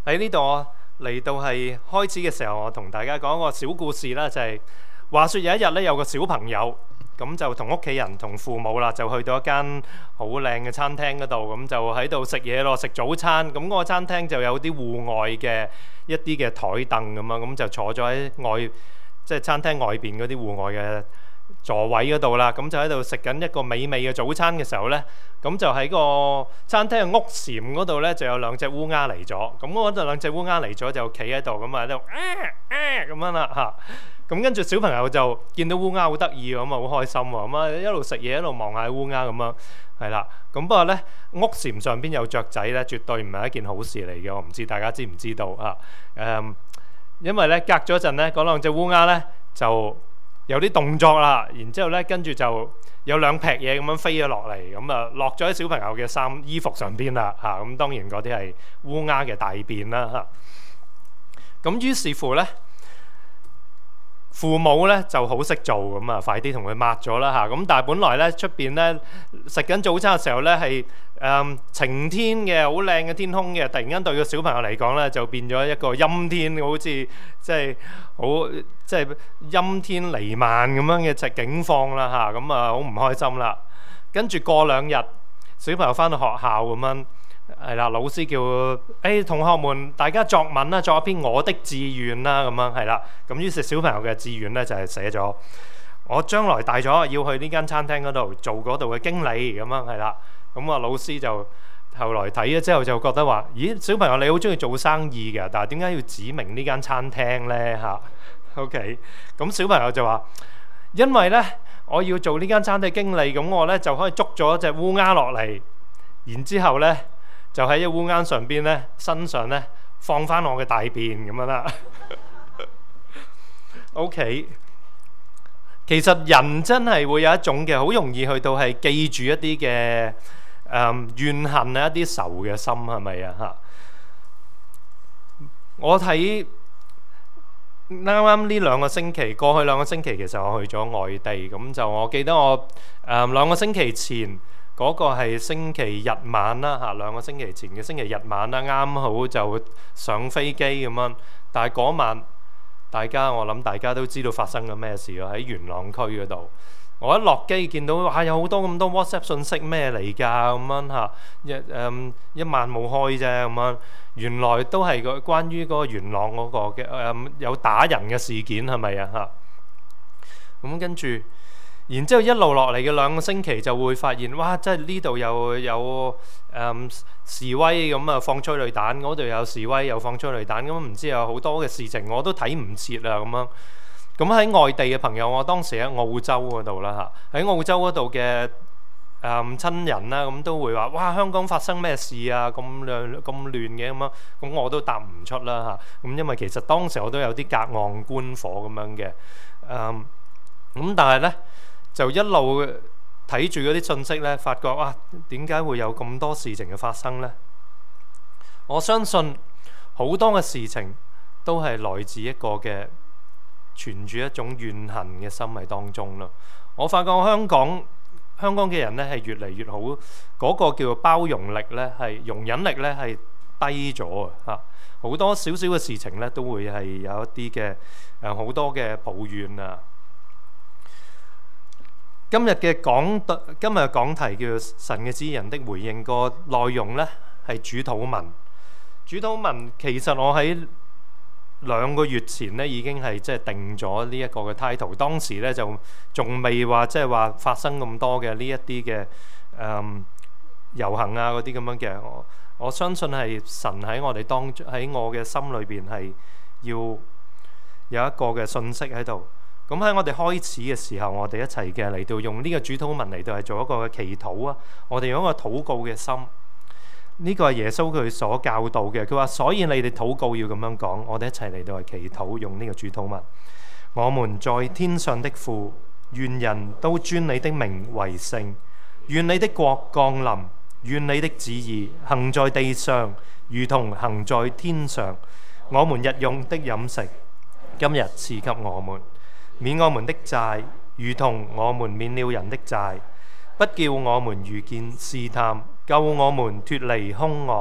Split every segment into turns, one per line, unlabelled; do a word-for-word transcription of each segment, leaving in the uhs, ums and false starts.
喺呢度我嚟到係開始嘅時候，我同大家講一個小故事啦，就係話說有一日咧，有個小朋友咁就同屋企人同父母啦，就去到一間好靚嘅餐廳嗰度，咁就喺度食嘢咯，食早餐。咁嗰個餐廳就有啲戶外嘅一啲嘅台凳咁啊，咁就坐咗喺外，即係餐廳外邊嗰啲戶外嘅座位嗰度啦，咁就喺度食緊一個美味嘅早餐嘅時候呢，咁就喺個餐廳嘅屋簷嗰度呢，就有兩隻烏鴉嚟咗。咁嗰度兩隻烏鴉嚟咗就企喺度，咁啊喺度咁樣啦嚇。咁跟住小朋友就見到烏鴉好得意咁啊，好開心喎。咁啊一路食嘢一路望下烏鴉咁樣，係啦。咁不過呢，屋簷上邊有雀仔呢，絕對唔係一件好事嚟嘅。我唔知大家知唔知道啊？誒，因為呢隔咗陣呢，嗰兩隻烏鴉呢就有啲動作啦，然之後咧，跟住就有兩劈嘢咁樣飛咗落嚟，咁啊落咗喺小朋友嘅衫衣服上邊啦嚇。咁當然嗰啲係烏鴉嘅大便啦嚇。咁於是乎咧，父母咧就好識做，咁啊快啲同佢抹咗啦嚇。咁但係本來咧出邊咧食緊早餐嘅時候咧係誒晴天嘅，好靚嘅天空嘅，突然間對個小朋友嚟講咧就變咗一個陰天，好似即係好即係陰天彌漫咁樣嘅情景況啦嚇。咁啊好唔開心啦。跟住過兩日，小朋友翻到學校咁樣係啦，老師叫誒、哎、同學們大家作文啦，作一篇我的志願啦咁樣係啦。咁於是小朋友嘅志願咧就係寫咗我將來大咗要去呢間餐廳嗰度做嗰度嘅經理咁樣係啦。咁啊老師就後來睇咗之後就覺得話：咦，小朋友你好中意做生意嘅，但係點解要指明呢間餐廳呢？嚇？OK，咁小朋友就話：因為呢，我要做呢間餐廳經理，咁我呢就可以捉咗隻烏鴉落嚟，然之後呢就喺隻烏鴉上邊呢身上呢放翻我嘅大便咁樣啦。OK。其實人真係會有一種嘅好容易去到係記住一啲嘅誒怨恨啊，一啲仇嘅心係咪啊嚇？我睇啱啱呢兩個星期，過去兩個星期其實我去咗外地，咁就我記得我誒、呃、兩個星期前嗰、那個係星期日晚啦嚇，兩個星期前嘅星期日晚啦，啱好就上飛機咁樣，但係嗰晚。大家我諗大家都知道發生咗咩事咯，喺元朗區嗰度。我一落機見到哇，有好多咁多 WhatsApp 信息咩嚟㗎咁樣嚇，一誒、嗯、一晚冇開啫咁樣。原來都係個關於嗰個元朗嗰個嘅誒、嗯、有打人嘅事件係咪啊嚇？咁跟住，然之後一路落嚟嘅兩個星期就會發現，哇！即係呢度又有誒、嗯、示威咁啊，放催淚彈，嗰度有示威又放催淚彈，咁唔知有好多嘅事情我都睇唔切啦咁樣。咁喺外地嘅朋友，我當時喺澳洲嗰度啦嚇，喺澳洲嗰度嘅誒親人啦，咁都會話：哇！香港發生咩事啊？咁亂咁亂嘅咁樣，咁我都答唔出啦嚇。咁因為其實當時我都有啲隔岸觀火咁樣嘅，誒、嗯、咁但係咧。就一路睇住嗰啲信息咧，發覺啊，點解會有咁多事情嘅發生呢？我相信好多嘅事情都係來自一個嘅存住一種怨恨嘅心喺當中咯。我發覺香港香港嘅人咧係越嚟越好，嗰、那個叫做包容力咧係容忍力咧係低咗啊！嚇，好多少少嘅事情咧都會係有一啲嘅誒好多嘅抱怨啊。今日嘅講今日嘅講題叫做神嘅旨意人的回應，個內容呢係主禱文。主禱文其實我喺兩個月前呢已經係即係定咗呢一個嘅 title， 當時呢就仲未話即係話發生咁多嘅呢一啲嘅誒遊行啊嗰啲咁樣嘅。我我相信係神喺我哋當喺我嘅心裏邊係要有一個嘅信息喺度。咁喺我哋開始嘅時候，我哋一齊嘅嚟到用呢個主禱文嚟到係做一個嘅祈禱啊！我哋用一個禱告嘅心，呢、這個係耶穌佢所教導嘅。佢話：所以你哋禱告要咁樣講。我哋一齊嚟到係祈禱，用呢個主禱文。我們在天上的父，願人都尊你的名為聖。願你的國降臨，願你的旨意行在地上，如同行在天上。我們日用的飲食，今日賜給我們。免我們的債，如同我們免了人的債，不叫我們遇見試探，救我們脫離兇惡，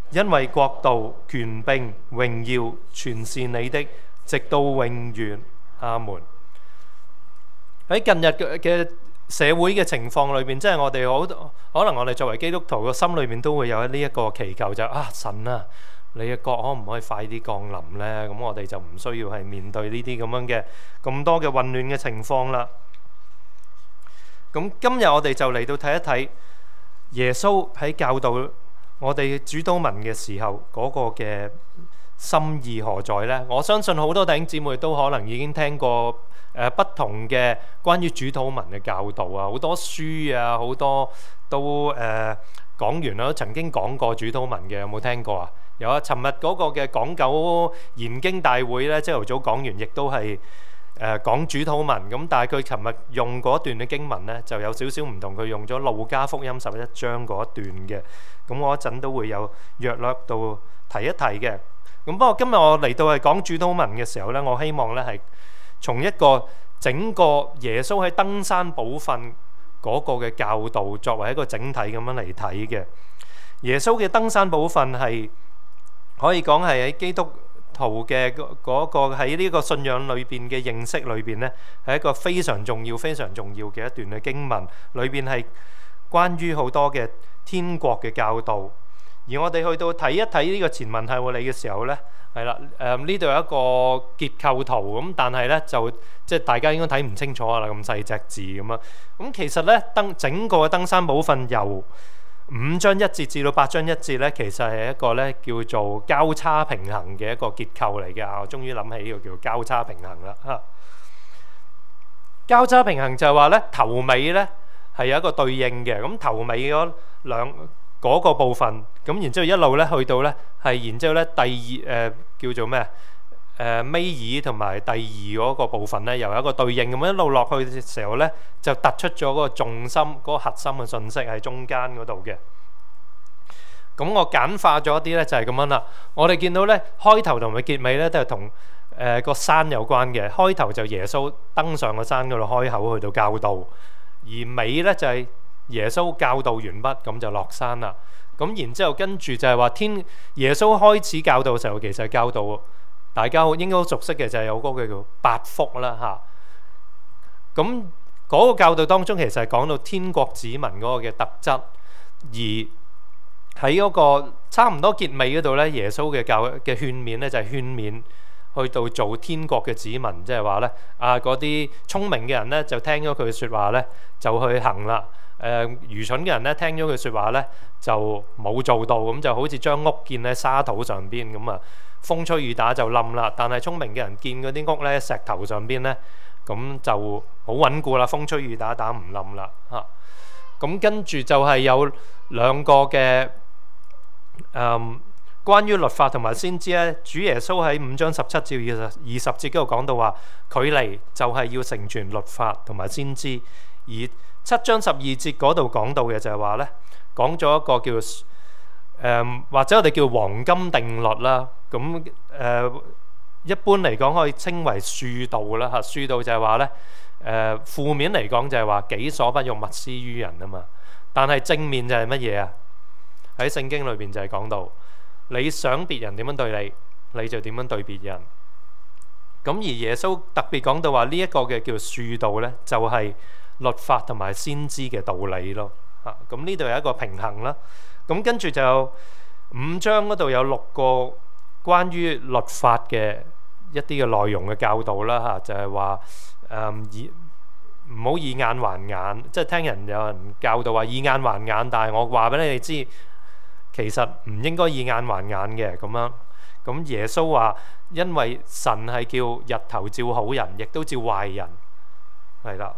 因為國度、權柄、榮耀全是你的，直到永遠。阿門。喺近日嘅嘅社會嘅情況裏邊，即係我哋好可能我哋作為基督徒個心裏邊都會有呢一個祈求，就啊神啊，你嘅國可唔可以快啲降臨呢？咁我哋就唔需要係面對呢啲咁樣嘅咁多嘅混亂嘅情況啦。咁今日我哋就嚟到睇一睇耶穌喺教導我哋主禱文嘅時候嗰個嘅心意何在呢？我相信好多弟兄姊妹都可能已經聽過誒、呃、不同嘅關於主禱文嘅教導啊，好多書啊，好多都誒、呃、講完啦，都曾經講過主禱文嘅，有冇聽過啊？有啊！尋日嗰個嘅港九研經大會咧，朝頭早講完，亦都係誒講主禱文咁，但係佢尋日用嗰段嘅經文咧，就有少少唔同，佢用咗路加福音十一章嗰一段嘅，咁我一陣都會有約略到提一提嘅。咁不過今日我嚟到係講主禱文嘅時候咧，我希望咧係從一個整個耶穌喺登山寶訓嗰個嘅教導作為一個整體咁樣嚟睇嘅。耶穌嘅登山寶訓係可以講係喺基督徒嘅嗰個喺呢個信仰裏邊嘅認識裏邊呢，係一個非常重要、非常重要嘅一段嘅經文，裏邊係關於好多嘅天國嘅教導。而我哋去到睇一睇呢個前文後理嘅時候呢，係啦，誒呢度有一個結構圖咁，但係呢就即係大家應該睇唔清楚啦，咁細隻字咁啊。咁其實呢，登整個登山寶訓由五章一節至到八章一節咧，其實係一個咧叫做交叉平衡嘅一個結構嚟嘅。我終於諗起呢個叫做交叉平衡啦。嚇，交叉平衡就係話咧頭尾咧係有一個對應嘅。咁頭尾嗰兩嗰個部分，咁然之後一路咧去到咧係，然之後咧第二誒、呃、叫做咩？誒尾二同埋第二嗰個部分咧，又有一個對應咁一路落去嘅時候咧，就突出咗嗰個重心、嗰、嗰個核心嘅信息喺中間嗰度嘅。咁我簡化咗一啲咧，就係咁樣啦。我哋見到咧開頭同埋結尾咧，都係同誒個山有關嘅。開頭就耶穌登上個山嗰度開口去到教導，而尾咧就係、是、耶穌教導完畢，咁就落山啦。咁然之後跟住就係話天耶穌開始教導嘅時候，其實係教導。大家應該好熟悉嘅就係有嗰個叫八福啦嚇，咁、啊、嗰、那個教導當中其實係講到天國子民嗰個嘅特質，而喺嗰個差唔多結尾嗰度咧，耶穌嘅教嘅勸勉咧就係勸勉去到做天國嘅子民，即係話咧啊嗰啲聰明嘅人咧就聽咗佢嘅説話咧就去行啦，誒、呃、愚蠢嘅人咧聽咗佢説話咧就冇做到，咁就好似將屋建喺沙土上邊咁啊。風吹雨打就冧啦，但係聰明嘅人見嗰啲屋咧石頭上邊咧，咁就好穩固啦，風吹雨打打唔冧啦嚇。咁跟住就係有兩個嘅誒、嗯、關於律法同埋先知咧，主耶穌喺五章十七至二十二十節嗰度講到話，佢嚟就係要成全律法同埋先知，而七章十二節嗰度講到嘅就係話咧，講咗一個叫誒、嗯、或者我哋叫黃金定律啦。咁誒、呃、一般嚟講可以稱為恕道啦嚇，恕道就係話咧誒負面嚟講就係話己所不欲，勿施於人啊嘛。但係正面就係乜嘢啊？喺聖經裏邊就係講到你想別人點樣對你，你就點樣對別人。咁而耶穌特別講到話呢一個嘅叫恕道咧，就係、是、律法同埋先知嘅道理咯嚇。咁呢度有一個平衡啦。咁跟住就有五章嗰度有六個關於律法嘅一啲嘅內容嘅教導啦嚇，就係話誒以唔好以眼還眼，即係聽人有人教導話以眼還眼，但係我話俾你哋知，其實唔應該以眼還眼嘅咁樣。咁耶穌話，因為神係叫日頭照好人，亦都照壞人，係啦。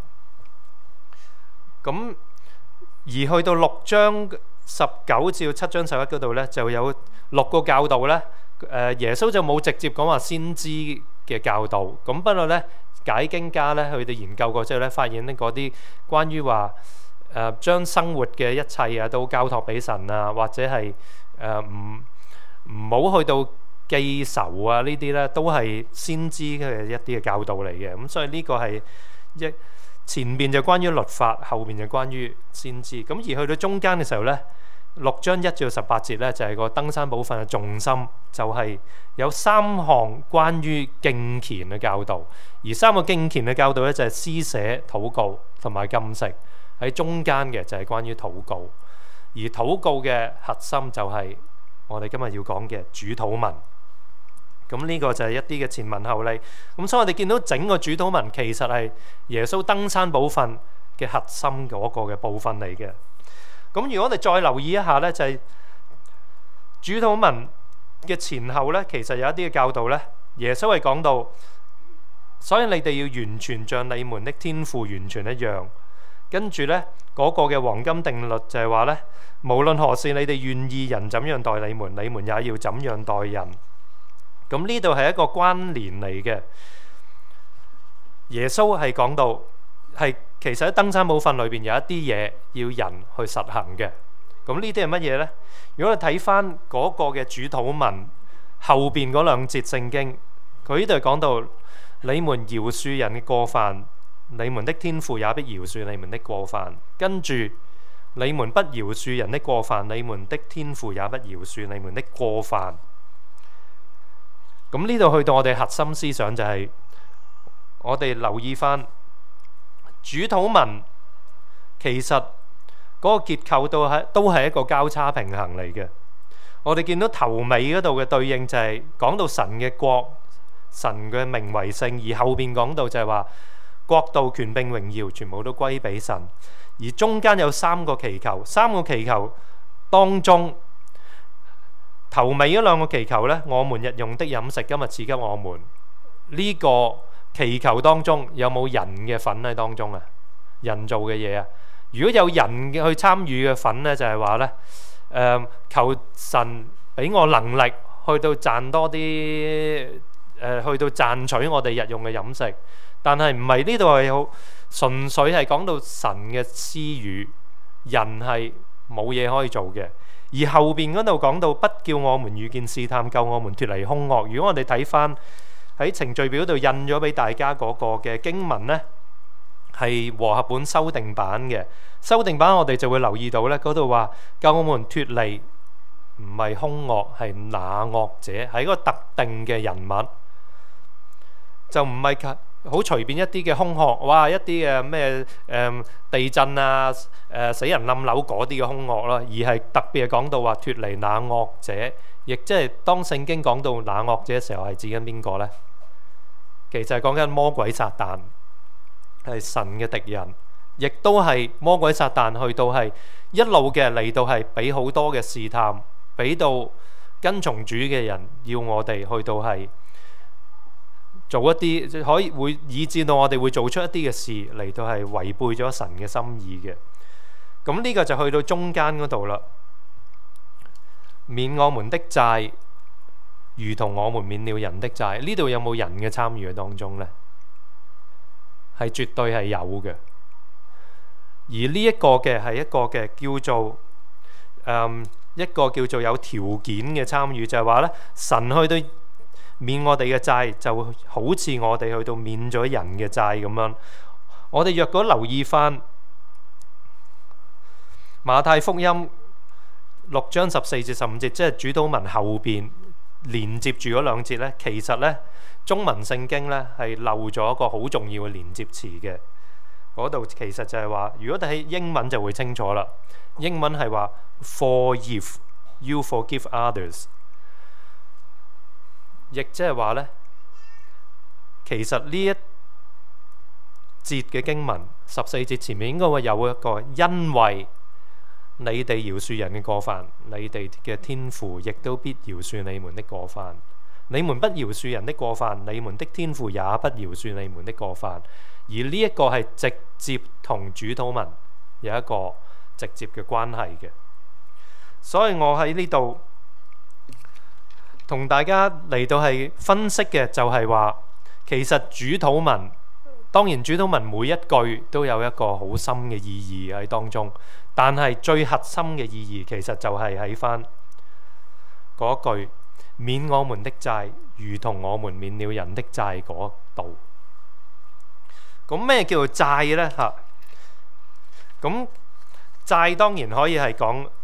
咁而去到六章十九至七章十一嗰度咧，就有六個教導咧。誒耶穌就冇直接講話先知嘅教導，咁不過咧解經家咧佢哋研究過之後咧，發現咧嗰啲關於話誒將生活嘅一切啊都交託俾神啊，或者係誒唔唔好去到記仇啊呢啲咧，都係先知嘅一啲嘅教導嚟嘅。咁所以呢個係一前邊就關於律法，後邊就關於先知。咁而去到中間嘅時候咧， 六章一至十八節咧，就係、是、個登山寶訓嘅重心，就係、是、有三項關於敬虔嘅教導。而三個敬虔嘅教導咧，就係、是、施捨、禱告同埋禁食。喺中間嘅就係關於禱告。而禱告嘅核心就係我哋今日要講嘅主禱文。咁呢個就係一啲嘅前文後理。咁所以我哋見到整個主禱文其實係耶穌登山寶訓嘅核心嗰個嘅部分嚟嘅。咁如果我哋再留意一下呢，就係、是、主禱文嘅前後呢，其實有一啲嘅教導呢，耶穌係講到，所以你哋要完全像你們的天父完全一樣。跟住呢嗰、那個嘅黃金定律就係話呢，無論何事你哋願意人怎樣待你們，你們也要怎樣待人。咁呢度係一個關聯嚟嘅。耶穌係講到係其實喺登山寶訓裏邊有一啲嘢要人去實行嘅。咁呢啲係乜嘢呢？如果你睇翻嗰個嘅主禱文後邊嗰兩節聖經，佢呢度係講到你們饒恕人嘅過犯，你們的天父也必饒恕你們的過犯。跟住你們不饒恕人的過犯，你們的天父也不饒恕你們的過犯。咁呢度去到我哋核心思想就係、是、我哋留意翻主禱文，其實嗰個結構都係都係一個交叉平衡嚟嘅。我哋見到頭尾嗰度嘅對應就係講到神嘅國、神嘅名為聖，而後邊講到就係話國度、權柄、榮耀全部都歸俾神。而中間有三個祈求，三個祈求當中，頭尾嗰兩個祈求呢，我們日用的飲食今日賜給我們。呢、這個祈求當中有冇人嘅份喺當中啊？人做嘅嘢啊？如果有人去參與嘅份呢，就係、是、話呢，誒、呃、求神俾我能力去到賺多啲，誒、呃、去到賺取我哋日用嘅飲食。但係唔係，呢度係好純粹係講到神嘅私語，人係冇嘢可以做嘅。而後邊嗰度講到不叫我們遇見試探，救我們脫離兇惡。如果我哋睇翻喺程序表度印咗俾大家嗰個嘅經文呢，係和合本修訂版嘅。修訂版我哋就會留意到呢，嗰度話救我們脫離唔係兇惡，係那惡者，係一個特定嘅人物，就唔係好隨便一啲嘅空殼，哇！一啲嘅咩誒地震啊、誒、呃、死人冧樓嗰啲嘅空殼啦，而係特別係講到話脫離那惡者，亦即係當聖經講到那惡者嘅時候，係指緊邊個呢？其實係講緊魔鬼撒旦，係神嘅敵人，亦都係魔鬼撒旦去到係一路嘅嚟到係俾好多嘅試探，俾到跟從主嘅人要我哋去到係做一啲可以會以致到我哋會做出一啲嘅事嚟到係違背咗神嘅心意嘅。咁呢個就去到中間嗰度啦。免我們的債，如同我們免了人的債。呢度有冇人嘅參與喺當中呢？係絕對係有嘅。而呢一個嘅係一個嘅叫做誒、嗯、一個叫做有條件嘅參與，就係話呢，神去到免我哋嘅債，就好似我哋去到免咗人嘅債咁樣。我哋若果留意翻馬太福音六章十四至十五節，即係主禱文後邊連接住嗰兩節呢，其實呢，中文聖經呢係漏咗一個好重要嘅連接詞嘅。嗰度其實就係話，如果睇英文就會清楚啦。英文係話 For if you forgive others。亦即係話呢，其實呢一節嘅經文十四節前面應該會有一個，因為你哋饒恕人嘅過犯，你哋嘅天父亦都必饒恕你們的過犯。你們不饒恕人的過犯，你們的天父也不饒恕你們的過犯。而呢一個係直接同主禱文有一個直接嘅關係嘅。所以我喺呢度同大家嚟到係分析嘅就係話，其實主禱文，當然主禱文每一句都有一個好深嘅意義喺當中，但係最核心嘅意義其實就係喺翻嗰句免我們的債，如同我們免了人的債嗰度。咁咩叫做債呢？嚇，咁債當然可以係講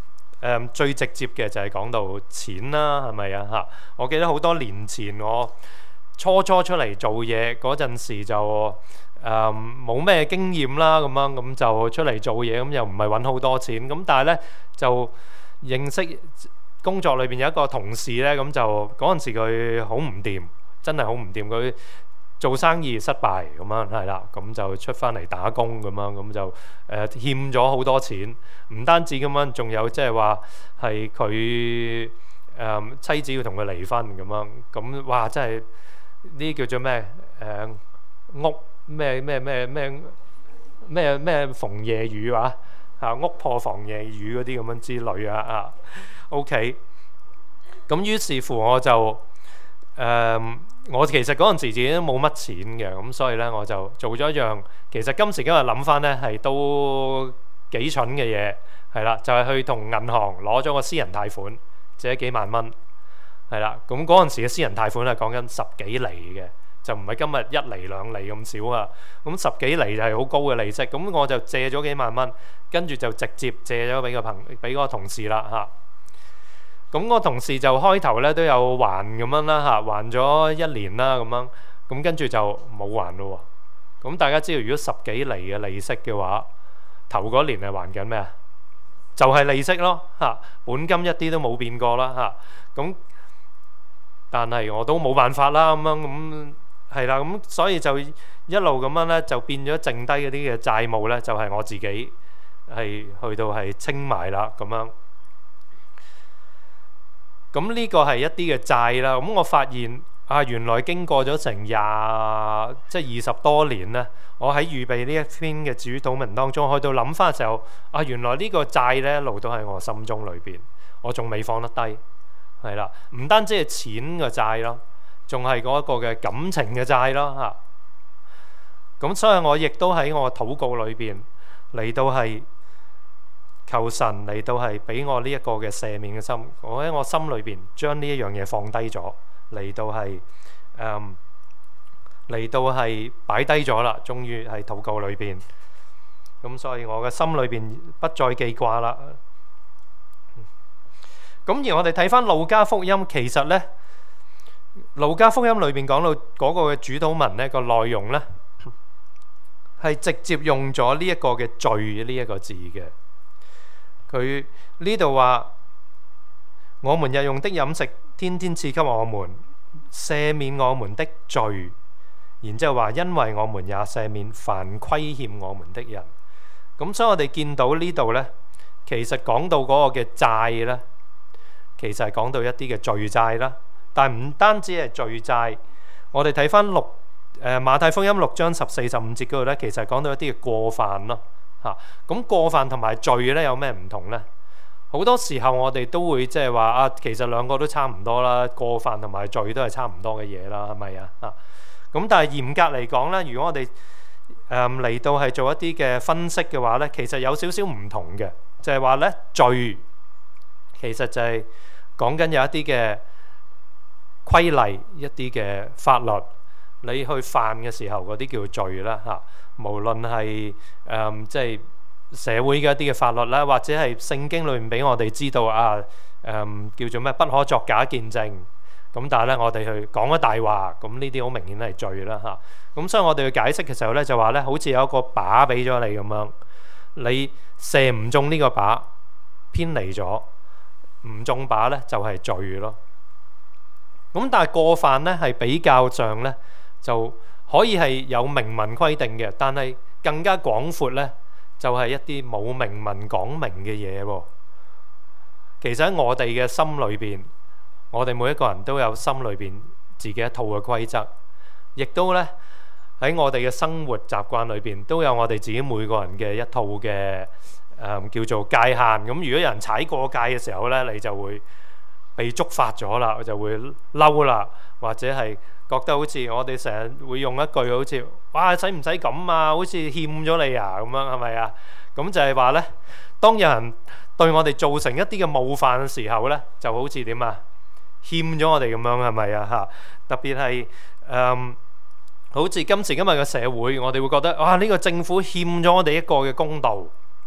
誒最直接嘅就係講到錢啦，係咪啊嚇？我記得好多年前我初初出嚟做嘢嗰陣時就誒冇咩經驗啦，咁樣咁就出嚟做嘢，咁又唔係揾好多錢，咁但係咧就認識工作裏邊有一個同事咧，咁就嗰陣時佢好唔掂，真係好唔掂，佢做生意失敗咁樣係啦，咁就出翻嚟打工咁樣，咁就誒、呃、欠咗好多錢，唔單止咁樣，仲有即係話係佢誒妻子要同佢離婚咁樣，咁哇真係呢叫做咩誒、呃、屋咩咩咩咩咩咩逢夜雨啊嚇，屋破防夜雨嗰啲咁樣之類啊啊 OK， 咁於是乎我就誒。呃我其實嗰陣時自己都冇乜錢嘅，咁所以咧我就做咗一樣，其實今時今日諗翻咧係都幾蠢嘅嘢，係啦，就係、是、去同銀行攞咗個私人貸款，借咗幾萬蚊，係啦，咁嗰陣時嘅私人貸款係講緊十幾厘嘅，就唔係今日一厘兩厘咁少啊，咁十幾厘就係好高嘅利息，咁我就借咗幾萬蚊，跟住就直接借咗俾個朋俾個同事啦嚇。咁個同事就開頭咧都有還咁樣啦嚇，還咗一年啦咁樣，咁跟住就冇還咯喎。咁大家知道，如果十幾厘嘅利息嘅話，頭嗰年係還緊咩啊？就係利息咯嚇，本金一啲都冇變過啦嚇。咁但係我都冇辦法啦咁樣，咁係啦，咁所以就一路咁樣咧，就變咗剩低嗰啲嘅債務咧，就係我自己係去到係清埋啦咁樣。咁呢個係一啲嘅債啦，咁我發現啊，原來經過咗成廿即係二十多年咧，我喺預備呢一篇嘅主禱文當中，去到諗翻嘅時候，啊原來呢個債咧一路都喺我心中裏邊，我仲未放得低，係啦，唔單止係錢嘅債咯，仲係嗰一個嘅感情嘅債咯嚇。咁所以我亦都喺我禱告裏邊嚟到係。求神嚟到係俾我呢一個嘅赦免嘅心，我喺我心裏邊將呢一樣嘢放低咗，嚟到係誒嚟到係擺低咗啦，終於係禱告裏邊。咁所以我嘅心裏邊不再記掛啦。咁而我哋睇翻路加福音，其實呢路加福音裏邊講到嗰個嘅主禱文呢個內容呢，係直接用咗呢一個嘅罪呢一個字嘅。佢呢度話：我們日用的飲食，天天賜給我們，赦免我們的罪。然之後話，因為我們也赦免凡虧欠我們的人。咁所以我哋見到呢度呢，其實講到嗰個嘅債呢，其實係講到一啲嘅罪債啦。但係唔單止係罪債，我哋睇翻六誒馬太福音六章十四十五節嗰度呢，其實係講到一啲嘅過犯咯。嚇，咁過犯同埋罪咧有咩唔同呢？好多時候我哋都會即係話啊，其實兩個都差唔多啦，過犯同埋罪都係差唔多嘅嘢啦，係咪啊？嚇，咁但係嚴格嚟講咧，如果我哋誒嚟到係做一啲嘅分析嘅話咧，其實有少少唔同嘅，就係話咧罪其實就係講緊有一啲嘅規例、一啲嘅法律，你去犯嘅時候嗰啲叫罪啦嚇。無論係誒即係社會嘅一啲嘅法律啦，或者係聖經裏面俾我哋知道啊誒、嗯、叫做咩不可作假見證，咁但係咧我哋去講咗大話，咁呢啲好明顯係罪啦嚇。咁所以我哋去解釋嘅時候咧，就話咧好似有一個靶俾咗你咁樣，你射唔中呢個靶，偏離咗，唔中靶咧就係罪咯。咁但係過犯咧係比較上咧就可以係有明文規定嘅，但係更加廣闊呢，就係一啲冇明文講明嘅嘢喎。其實喺我哋嘅心裏邊，我哋每一個人都有心裏邊自己一套嘅規則，亦都呢喺我哋嘅生活習慣裏邊都有我哋自己每個人嘅一套嘅誒叫做界限。咁如果有人踩過界嘅時候呢，你就會被觸發咗啦，就會嬲啦，或者係覺得好似我哋成日會用一句好似哇使唔使咁啊？好似欠咗你啊咁樣係咪啊？咁就係話呢，當有人對我哋造成一啲嘅冒犯嘅時候呢，就好似點啊？欠咗我哋咁樣係咪啊？嚇！特別係誒、嗯，好似今時今日嘅社會，我哋會覺得哇呢、呢個政府欠咗我哋一個嘅公道，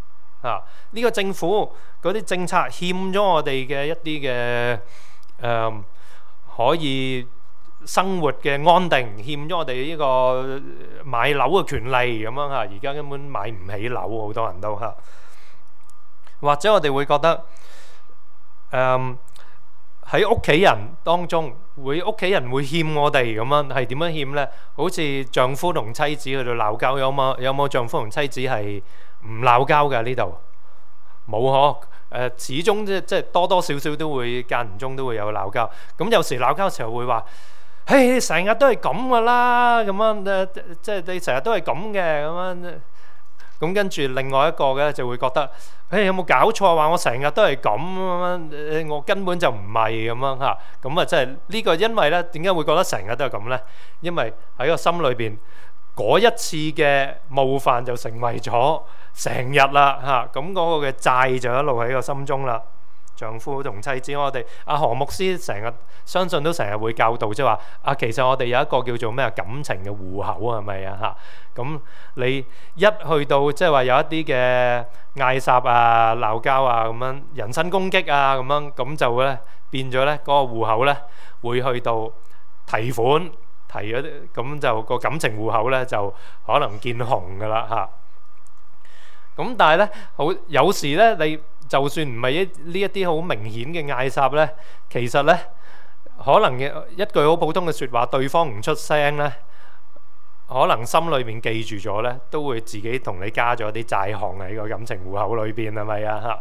嚇。呢個政府嗰啲政策欠咗我哋嘅一啲嘅誒可以生活嘅安定，欠咗我哋呢個買樓嘅權利咁樣嚇。而家根本買唔起樓，好多人都嚇。或者我哋會覺得誒喺屋企人當中，會屋企人會欠我哋咁樣，係點樣欠呢？好似丈夫同妻子去到鬧交，有冇有冇丈夫同妻子係唔鬧交㗎？呢度冇嗬。誒，始終即即多多少少都會間唔中都會有鬧交。咁有時鬧交嘅時候會話：嘿，成日都係咁噶啦，咁樣誒，即係你成日都係咁嘅咁樣。咁跟住另外一個嘅就會覺得：誒，有冇搞錯？話我成日都係咁樣，我根本就唔係咁樣嚇。咁啊，即係呢個因為咧，點解會覺得成日都係咁咧？因為喺個心裏邊嗰一次嘅冒犯就成為咗成日啦嚇。咁嗰個嘅債就一路喺個心中啦。丈夫同妻子，我哋阿何牧師成日相信都成日會教導，即係話啊，其實我哋有一個叫做咩感情嘅戶口啊，係咪啊嚇？咁你一去到即係話有一啲嘅嗌霎啊、鬧交啊咁樣、人身攻擊啊咁樣，咁就咧變咗咧嗰個戶口咧會去到提款提咗啲，咁就個感情戶口咧就可能見紅噶啦嚇。咁但係咧好有時咧你。就算唔係一呢一啲好明顯嘅嗌霎咧，其實咧可能一句好普通嘅説話，對方唔出聲咧，可能心裏面記住咗咧，都會自己同你加咗啲債項喺個感情戶口裏邊，係咪啊？嚇！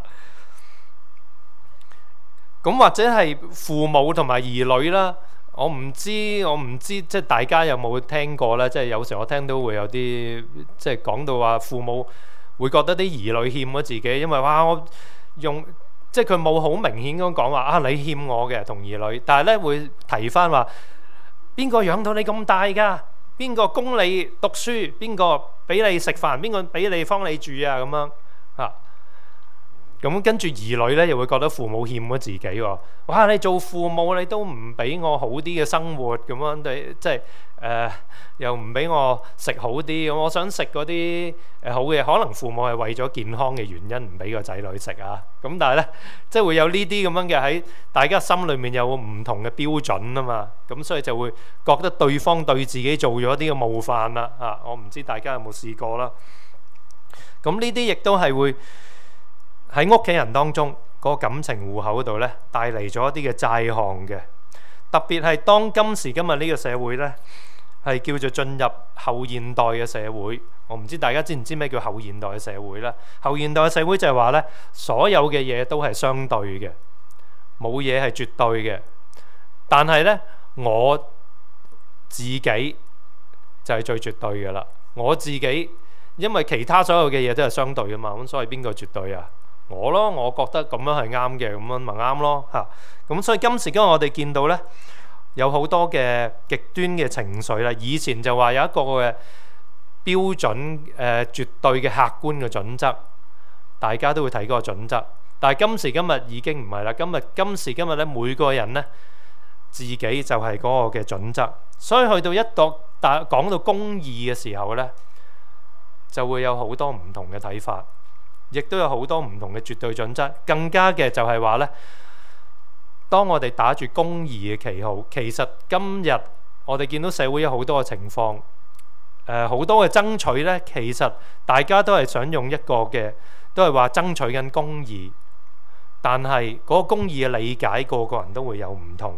咁或者係父母同埋兒女啦，我唔知我唔知，即係大家有冇聽過咧？即係有時我聽到會有啲即係講到話父母會覺得啲兒女欠咗自己，因為哇我。用即係佢冇好明顯咁講話啊，你欠我嘅同兒女，但係咧會提翻話邊個養到你咁大㗎？邊個供你讀書？邊個俾你食飯？邊個俾你幫你住啊？咁樣嚇。咁跟住兒女咧又會覺得父母欠咗自己喎。哇！你做父母你都唔俾我好啲嘅生活咁樣，你即係誒又唔俾我食好啲咁。我想食嗰啲誒好嘅，可能父母係為咗健康嘅原因唔俾個仔女食啊。咁但係咧，即係會有呢啲咁樣嘅喺大家心裏面有唔同嘅標準啊嘛。咁所以就會覺得對方對自己做咗啲嘅冒犯啦嚇。我唔知大家有冇試過啦。咁呢啲亦都係會喺屋企人當中嗰個感情戶口嗰度咧，帶嚟咗一啲嘅債項嘅。特別係當今時今日呢個社會咧，係叫做進入後現代嘅社會。我唔知大家知唔知咩叫後現代嘅社會咧？後現代嘅社會就係話咧，所有嘅嘢都係相對嘅，冇嘢係絕對嘅。但係咧，我自己就係最絕對嘅啦。我自己因為其他所有嘅嘢都係相對㗎嘛，咁所以邊個絕對啊？我咯，我覺得咁樣係啱嘅，咁樣咪啱咯嚇。咁所以今時今日我哋見到咧，有好多嘅極端嘅情緒啦。以前就話有一個嘅標準誒、呃、絕對嘅客觀嘅準則，大家都會睇嗰個準則。但係今時今日已經唔係啦。今日今時今日咧，每個人咧自己就係嗰個嘅準則。所以去到一度但講到公義嘅時候咧，就會有好多唔同嘅睇法。亦都有好多唔同嘅絕對準則，更加嘅就係話呢，當我哋打住公義嘅旗號，其實今日我哋見到社會有好多嘅情況，誒好多嘅爭取呢，其實大家都係想用一個嘅，都係話爭取緊公義，但係嗰個公義嘅理解，個個人都會有唔同。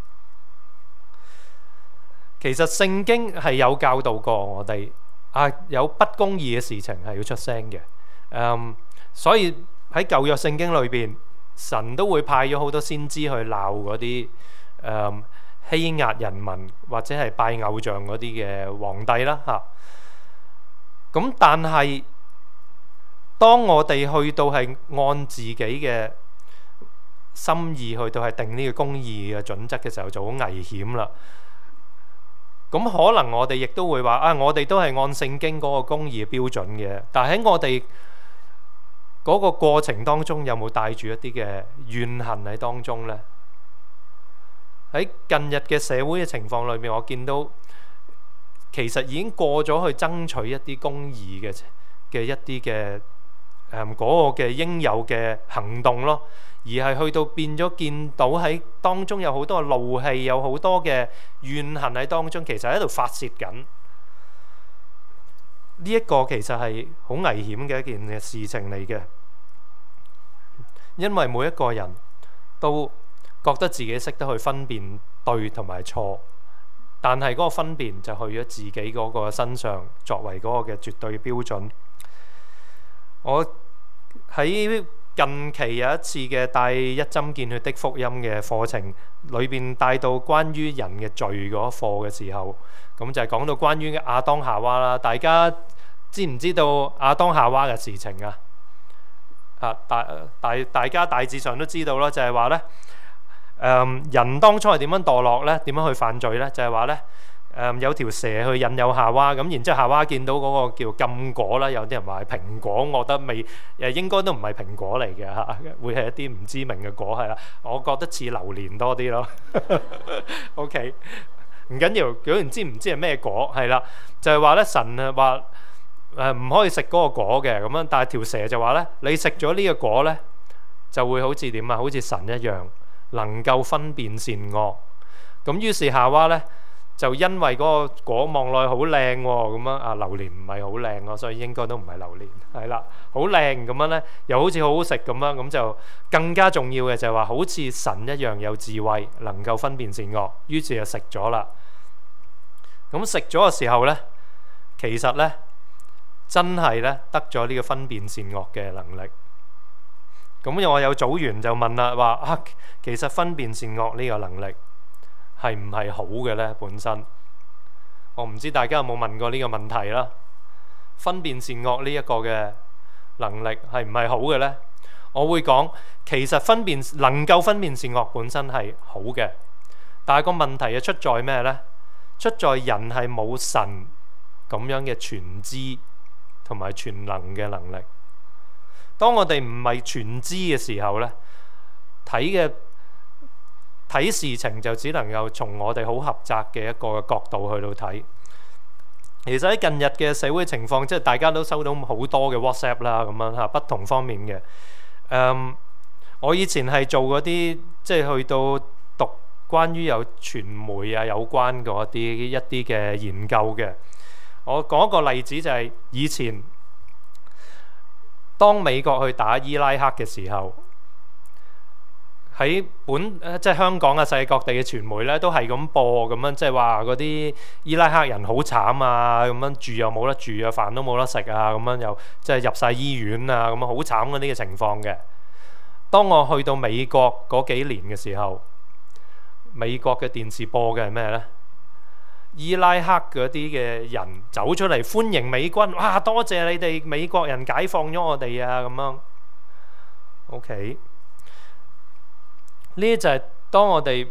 其實聖經係有教導過我哋啊，有不公義嘅事情係要出聲嘅。Um, 所以喺舊約聖經裏邊，神都會派咗好多先知去鬧嗰啲誒欺壓人民或者係拜偶像嗰啲嘅皇帝啦嚇。咁但係當我哋去到係按自己嘅心意去到係定呢個公義嘅準則嘅時候，就好危險啦。咁可能我哋亦都會話啊，我哋都係按聖經嗰個公義嘅標準嘅，但係喺我哋嗰個過程當中，有冇帶住一啲嘅怨恨喺當中呢？喺近日嘅社會嘅情況裏面，我見到其實已經過咗去爭取一啲公義嘅嘅一啲嘅誒嗰個嘅應有嘅行動咯，而係去到變咗見到喺當中有好多嘅怒氣，有好多嘅怨恨喺當中，其實喺度發泄緊。呢一個其實係好危險嘅一件嘅事情嚟嘅，因為每一個人都覺得自己識得去分辨對同埋錯，但係嗰個分辨就去咗自己嗰個身上，作為嗰個嘅絕對標準。我喺近期有一次嘅帶一針見血的福音嘅課程裏邊，帶到關於人嘅罪嗰課嘅時候，咁就係講到關於亞當夏娃啦。大家知唔知道亞當夏娃嘅事情啊？啊，大大大家大致上都知道啦，就係話咧，誒人當初係點樣墮落咧？點樣去犯罪咧？就係話咧，誒有條蛇去引誘夏娃，咁然之後夏娃見到嗰個叫禁果啦，有啲人話係蘋果，我覺得未誒應該都唔係蘋果嚟嘅嚇，會係一啲唔知名嘅果係啦。我覺得似榴蓮多啲咯。OK， 唔緊要，究竟知唔知係咩果？係啦，就係話咧，神啊話誒唔可以食嗰個果嘅咁樣，但係條蛇就話咧，你食咗呢個果咧，就會好似點啊？好似神一樣，能夠分辨善惡。咁於是夏娃咧，就因為嗰個果望落去好靚喎，咁樣啊榴蓮唔係好靚咯，所以應該都唔係榴蓮，係啦，好靚咁樣咧，又好似好好食咁樣，咁就更加重要嘅就係話，好似神一樣有智慧，能夠分辨善惡，於是就食咗啦。咁食咗嘅時候咧，其實咧真係咧得咗呢個分辨善惡嘅能力。咁我有組員就問啦，話啊，其實分辨善惡呢個能力係唔係好嘅呢？本身我唔知大家有冇問過呢個問題啦。分辨善惡呢一個嘅能力係唔係好嘅呢？我會講，其實分辨能夠分辨善惡本身係好嘅，但係個問題係出在咩呢？出在人係冇神咁樣嘅全知同埋全能嘅能力。當我哋唔係全知嘅時候呢，睇嘅睇事情就只能夠從我哋好狹窄嘅一個角度去到睇。其實喺近日嘅社會情況，即係大家都收到好多嘅 WhatsApp 啦，咁樣嚇不同方面嘅。誒，我以前係做嗰啲，即係去到讀關於有傳媒啊有關嗰啲一啲嘅研究嘅。我講一個例子就係以前當美國去打伊拉克嘅時候，喺本即係香港啊，世界各地嘅傳媒咧都係咁播咁樣，即係話嗰啲伊拉克人好慘啊，咁樣住又冇得住啊，飯都冇得食啊，咁樣又即係入晒醫院啊，咁樣好慘嗰啲嘅情況嘅。當我去到美國嗰幾年嘅時候，美國嘅電視播嘅係咩呢？伊拉克嗰啲嘅人走出嚟歡迎美軍，哇！多謝你哋美國人解放咗我哋啊，咁樣。OK。呢啲就係當我哋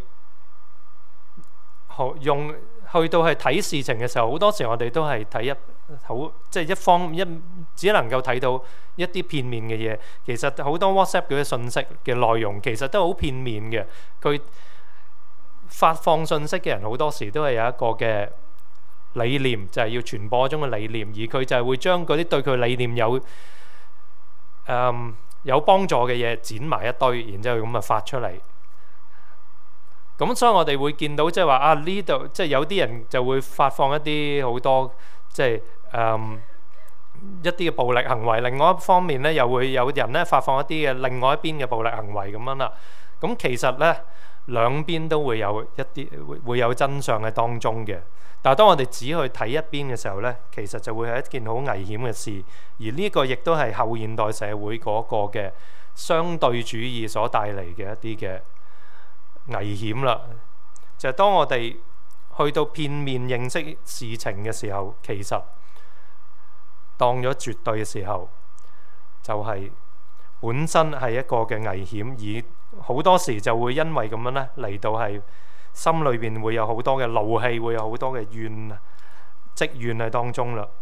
用去到係睇事情嘅時候，好多時我哋都係睇一好即係一方一只能夠睇到一啲片面嘅嘢。其實好多 WhatsApp 嗰啲信息嘅內容其實都好片面嘅。佢發放信息嘅人好多時都係有一個嘅理念，就係要傳播一種嘅理念，而佢就係會將嗰啲對佢理念有誒、嗯、有幫助嘅嘢剪埋一堆，然之後咁啊發出嚟。咁所以我哋會見到即係話啊，呢度即係有啲人就會發放一啲好多即係誒、嗯、一啲嘅暴力行為，另外一方面咧又會有人咧發放一啲嘅另外一邊嘅暴力行為咁樣啦。咁其實咧兩邊都會有一啲會會有真相喺當中嘅，但係當我哋只去睇一邊嘅時候咧，其實就會係一件好危險嘅事。而呢個亦都係後現代社會嗰個嘅相對主義所帶嚟嘅一啲嘅危險啦。就係當我哋去到片面認識事情嘅時候，其實當咗絕對嘅時候，就係本身係一個嘅危險，而好多時就會因為咁樣咧嚟到係心裏邊會有好多嘅怒氣，會有好多嘅怨積怨喺當中啦。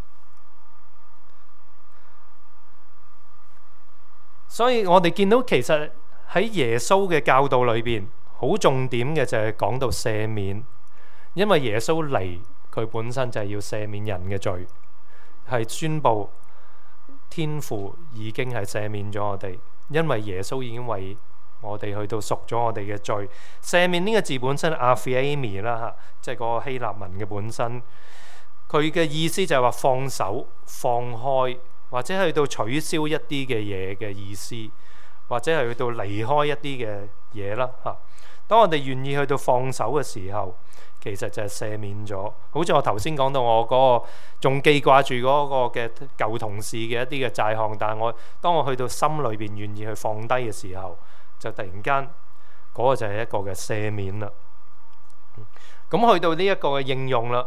所以我哋見到其實喺耶穌嘅教導裏邊，好重點嘅就係講到赦免，因為耶穌嚟佢本身就係要赦免人嘅罪，係宣布天父已經係赦免咗我哋，因為耶穌已經為我哋去到贖咗我哋嘅罪。赦免呢個字本身 aphiemi 啦嚇，即係嗰個希臘文嘅本身，佢嘅意思就係話放手、放開，或者去到取消一啲嘅嘢嘅意思，或者係去到離開一啲嘅嘢啦嚇。當我哋願意去到放手嘅時候，其實就係赦免咗。好似我頭先講到我嗰個仲記掛住嗰個嘅舊同事嘅一啲嘅債項，但係我當我去到心裏邊願意去放低嘅時候，就突然間嗰個就係一個嘅赦免啦。咁去到呢一個嘅應用啦，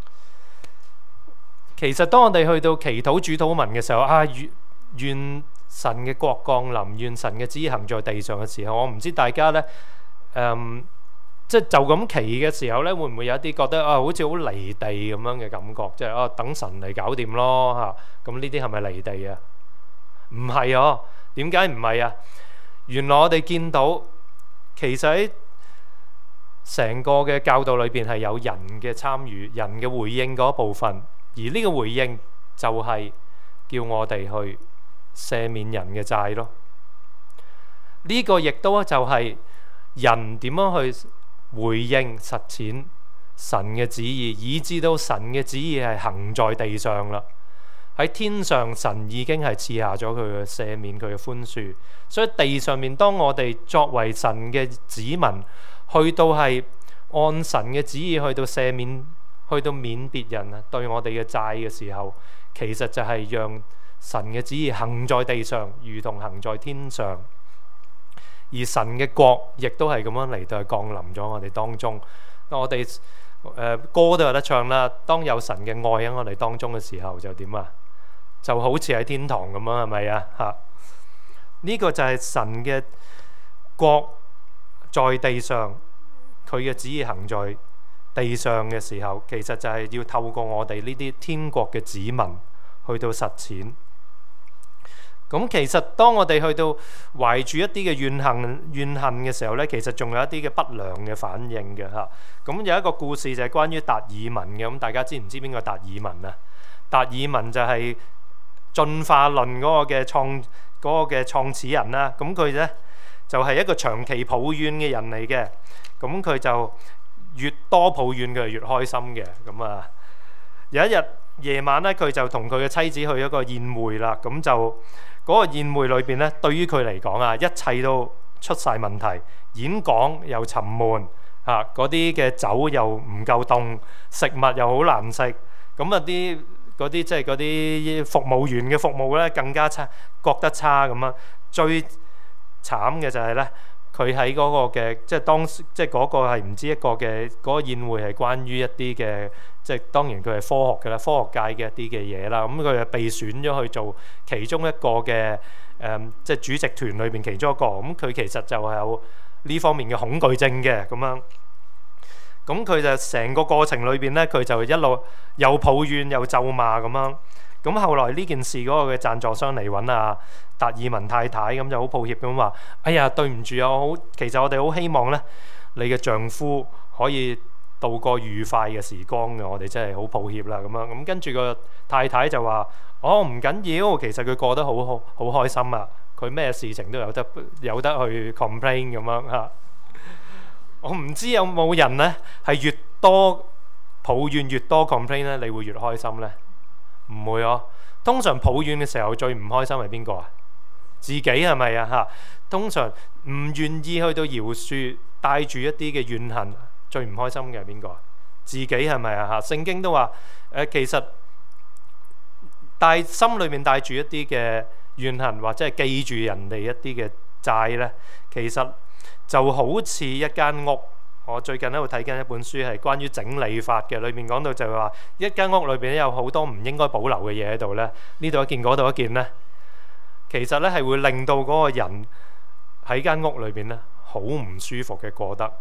其實當我哋去到祈禱主禱文嘅時候，啊願願神嘅國降臨，願神嘅旨意行在地上嘅時候，我唔知大家呢。誒、嗯，即係就咁祈嘅時候咧，會唔會有一啲覺得啊，好似好離地咁樣嘅感覺？即係啊，等神嚟搞掂咯嚇。咁呢啲係咪離地啊？唔係哦。點解唔係啊？原來我哋見到其實喺成個嘅教導裏邊係有人嘅參與、人嘅回應嗰部分，而呢個回應就係叫我哋去赦免人嘅債咯。呢、這個亦都就係、是。人點樣去回應實踐神嘅旨意，以致到神嘅旨意係行在地上啦。喺天上，神已經係賜下咗佢嘅赦免，佢嘅寬恕。所以地上面，當我哋作為神嘅子民，去到係按神嘅旨意去到赦免，去到免別人啊對我哋嘅債嘅時候，其實就係讓神嘅旨意行在地上，如同行在天上。而神嘅國亦都係咁樣嚟到降臨咗我哋當中。我哋誒、呃、歌都有得唱啦。當有神嘅愛喺我哋當中嘅時候，就點啊？就好似喺天堂咁樣，係咪啊？嚇！呢個就係神嘅國在地上，佢嘅旨意行在地上嘅時候，其實就係要透過我哋呢啲天國嘅子民去到實踐。咁其實當我哋去到懷住一啲嘅怨恨怨恨嘅時候呢，其實仲有一啲嘅不良嘅反應嘅嚇。咁有一個故事就係關於達爾文嘅。咁大家知唔知邊個達爾文啊？達爾文就係進化論嗰個嘅創嗰個嘅創始人啦。咁佢呢就係一個長期抱怨嘅人嚟嘅。咁佢就越多抱怨佢就越開心嘅。咁啊有一日夜晚呢，佢就同佢嘅妻子去一個宴會啦。咁就嗰個宴會裏邊咧，對於佢嚟講啊，一切都出晒問題，演講又沉悶嚇，嗰啲嘅酒又唔夠凍，食物又好難食，咁啊啲嗰啲即係嗰啲服務員嘅服務咧更加差，覺得差咁啊。最慘嘅就係咧，佢喺嗰個嘅即係當即係嗰個係唔知一個嘅嗰個宴會係關於一啲嘅。即係當然佢係科學嘅啦，科學界嘅一啲嘅嘢啦。咁佢係被選咗去做其中一個嘅誒、嗯，即係主席團裏邊其中一個。咁、嗯、佢其實就係有呢方面嘅恐懼症嘅咁樣。咁佢就成個過程裏邊咧，佢就一路又抱怨又咒罵咁樣。咁後來呢件事嗰個嘅贊助商嚟揾阿達爾文太太，咁就好抱歉咁話：哎呀，對唔住啊，我好其實我哋好希望咧，你嘅丈夫可以度過愉快嘅時光嘅，我哋真係好抱歉啦咁樣。咁跟住個太太就話：哦，唔緊要，其實佢過得好好好開心啊！佢咩事情都有得有得去 complain 咁樣嚇。我唔知有冇人呢係越多抱怨越多 complain 咧，你會越開心呢？唔會哦。通常抱怨嘅時候最唔開心係邊個啊？自己係咪啊嚇？通常唔願意去到饒恕，帶住一啲嘅怨恨。最唔開心嘅係邊個啊？自己係咪啊？嚇！聖經都話誒、呃，其實帶心裏面帶住一啲嘅怨恨，或者係記住人哋一啲嘅債咧，其實就好似一間屋。我最近喺度睇緊一本書，係關於整理法嘅，裏面講到就係話一間屋裏邊有好多唔應該保留嘅嘢喺度咧，呢度一件，嗰度一件咧，其實咧係會令到嗰個人喺間屋裏邊咧好唔舒服嘅過得。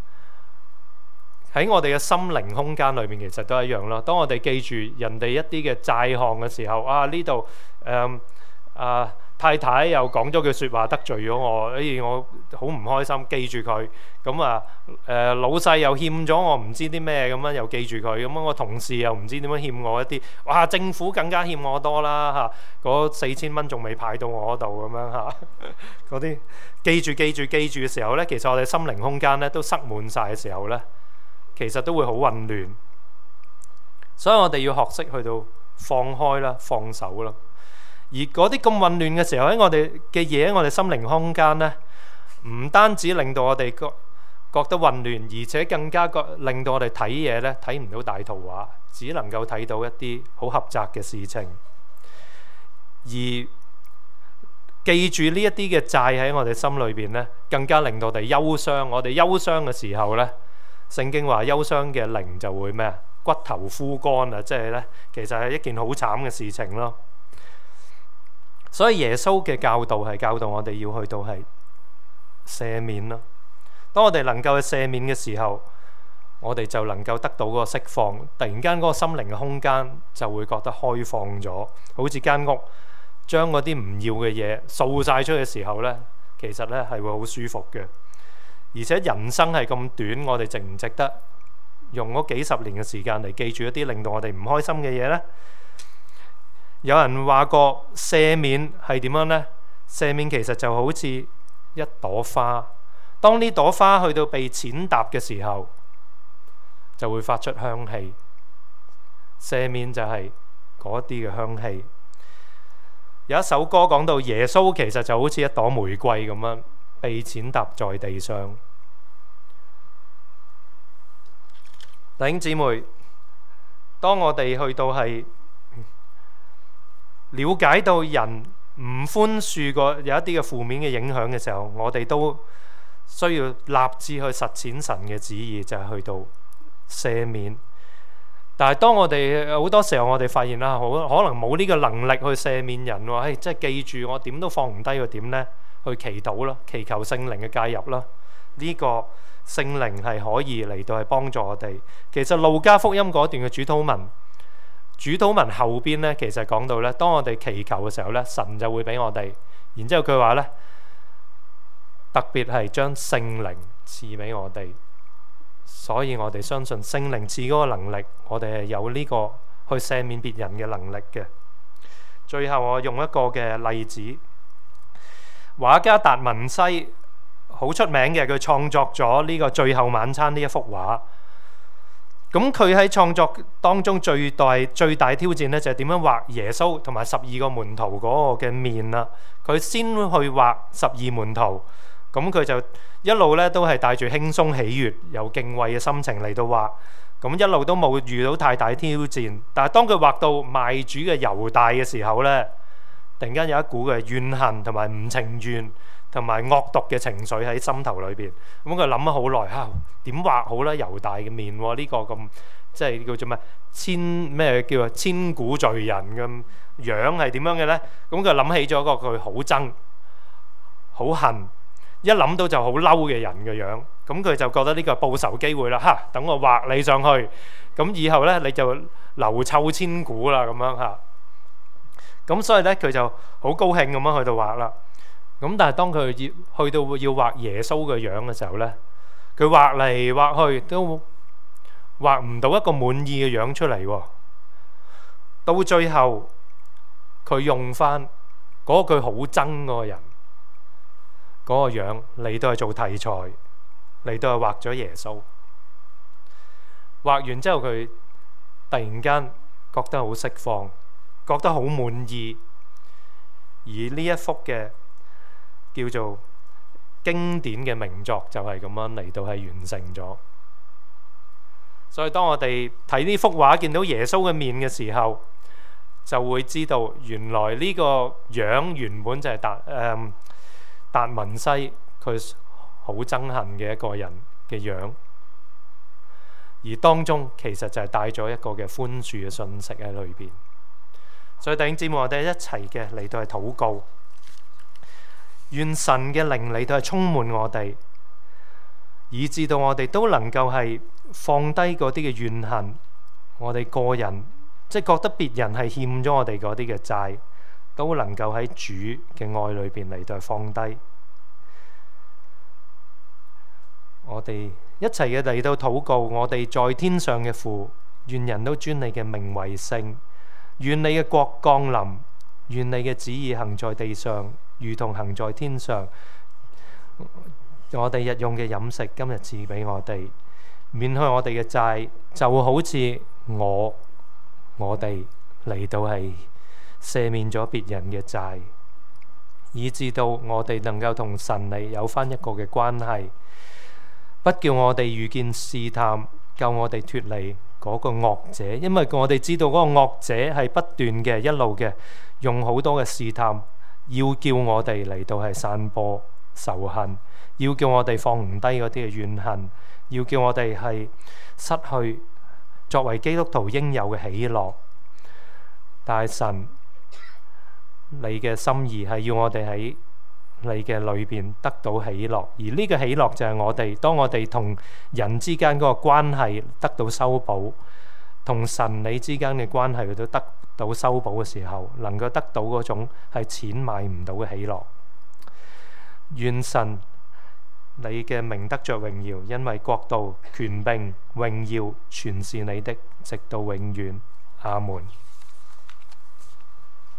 喺我哋嘅心靈空間裏面，其實都一樣咯。當我哋記住人哋一啲嘅債項嘅時候，啊呢度誒啊太太又講咗句説話得罪咗我，哎我好唔開心，記住佢。咁啊誒老細又欠咗我唔知啲咩咁樣，又記住佢。咁啊我同事又唔知點樣欠我一啲，哇政府更加欠我多啦嚇，嗰四千蚊仲未派到我度咁樣嚇，嗰啲記住記住記住嘅時候呢，其實我哋心靈空間呢都塞滿晒嘅時候呢，其實都會好混亂。所以我哋要學識去到放開啦，放手啦。而嗰啲咁混亂嘅時候，喺我哋嘅嘢，喺我哋心靈空間呢，唔單止令到我哋覺覺得混亂，而且更加覺令到我哋睇嘢呢睇唔到大圖畫，只能夠睇到一啲好狹窄嘅事情。而記住呢一啲嘅債喺我哋心裏邊呢，更加令到我哋憂傷。我哋憂傷嘅時候呢，聖經話憂傷嘅靈就會咩啊？骨頭枯乾啊！即係呢，其實係一件好慘嘅事情咯。所以耶穌嘅教導係教導我哋要去到係赦免咯。當我哋能夠去赦免嘅時候，我哋就能夠得到嗰個釋放。突然間嗰個心靈嘅空間就會覺得開放咗，好似間屋將嗰啲唔要嘅嘢掃晒出去嘅時候呢，其實呢係會好舒服嘅。而且人生係咁短，我哋值唔值得用嗰幾十年嘅時間嚟記住一啲令到我哋唔開心嘅嘢呢？有人話過赦免係點樣呢？赦免其實就好似一朵花，當呢朵花去到被踐踏嘅時候，就會發出香氣。赦免就係嗰啲嘅香氣。有一首歌講到耶穌其實就好似一朵玫瑰咁樣被踐踏在地上。弟兄姊妹，當我哋去到係了解到人唔寬恕過有一啲嘅負面嘅影響嘅時候，我哋都需要立志去實踐神嘅旨意，就係去到赦免。但係當我哋好多時候我哋發現啦，好可能冇呢個能力去赦免人喎，誒，即係記住我點都放唔低佢點呢？去祈禱啦，祈求聖靈嘅介入啦。呢個聖靈係可以嚟到係幫助我哋。其實路加福音嗰段嘅主禱文。主禱文後邊咧，其實講到咧，當我哋祈求嘅時候咧，神就會俾我哋。然之後佢話咧，特別係將聖靈賜俾我哋，所以我哋相信聖靈賜嗰個能力，我哋係有呢個去赦免別人嘅能力嘅。最後我用一個嘅例子，畫家達文西好出名嘅，佢創作咗呢個《最後晚餐》呢一幅畫。咁佢喺創作當中最大最大挑戰咧，就係點樣畫耶穌同埋十二個門徒嗰個嘅面啦。佢先去畫十二門徒，咁佢就一路咧都係帶住輕鬆喜悅、有敬畏嘅心情嚟到畫，咁一路都冇遇到太大挑戰。但係當佢畫到賣主嘅猶大嘅時候咧，突然間有一股嘅怨恨同埋唔情願同埋惡毒嘅情緒喺心頭裏邊。咁佢諗咗好耐，嚇點畫好咧？猶大嘅面喎，呢個咁即係叫做咩千咩叫做千古罪人咁樣係點樣嘅咧？咁佢諗起咗個佢好憎、好恨，一諗到就好嬲嘅人嘅樣。咁佢就覺得呢個報仇機會啦，嚇等我畫你上去，咁以後咧你就流臭千古啦咁樣嚇。咁所以咧佢就好高興咁樣去到畫啦。咁但係當佢要去到要畫耶穌嘅樣嘅時候呢，佢畫嚟畫去都畫唔到一個滿意嘅樣出嚟喎。到最後佢用翻嗰個佢好憎嗰個人嗰個樣嚟到係做題材，嚟到係畫咗耶穌。畫完之後佢突然間覺得好釋放，覺得好滿意。而呢一幅嘅叫做經典嘅名作就係咁樣嚟到係完成咗。所以當我哋睇呢幅畫見到耶穌嘅面嘅時候，就會知道原來呢個樣原本就係達誒達文西佢好憎恨嘅一個人嘅樣，而當中其實就係帶咗一個嘅寬恕嘅信息喺裏邊。所以弟兄姊妹，我哋一齊嘅嚟到係禱告。願神嘅靈嚟到係充滿我哋，以致到我哋都能夠係放低嗰啲嘅怨恨，我哋個人即係覺得別人係欠咗我哋嗰啲嘅債， 都能夠喺主嘅愛裏邊嚟到放低。我哋一齊嘅嚟到禱告，我哋在天上嘅父，願人都尊你嘅名為聖，願你嘅國降臨，願你嘅旨意行在地上，如同行在天上。我哋日用嘅飲食今日賜俾我哋，免去我哋嘅債，就好似我我哋嚟到係赦免咗別人嘅債，以至到我哋能夠同神嚟有翻一個嘅關係。不叫我哋遇見試探，救我哋脫離嗰個惡者，因為我哋知道嗰個惡者係不斷嘅一路嘅用好多嘅試探，要叫我哋嚟到係散播仇恨，要叫我哋放唔低嗰啲嘅怨恨，要叫我哋係失去作為基督徒應有嘅喜樂。但係神，你嘅心意係要我哋喺你嘅裏邊得到喜樂，而呢個喜樂就係我哋當我哋同人之間嗰個關係得到修補，同神你之間嘅關係都得到修補嘅時候，能夠得到嗰種係錢買唔到嘅喜樂。願神你嘅名得着榮耀，因為國度、權柄、榮耀全是你的，直到永遠。阿門。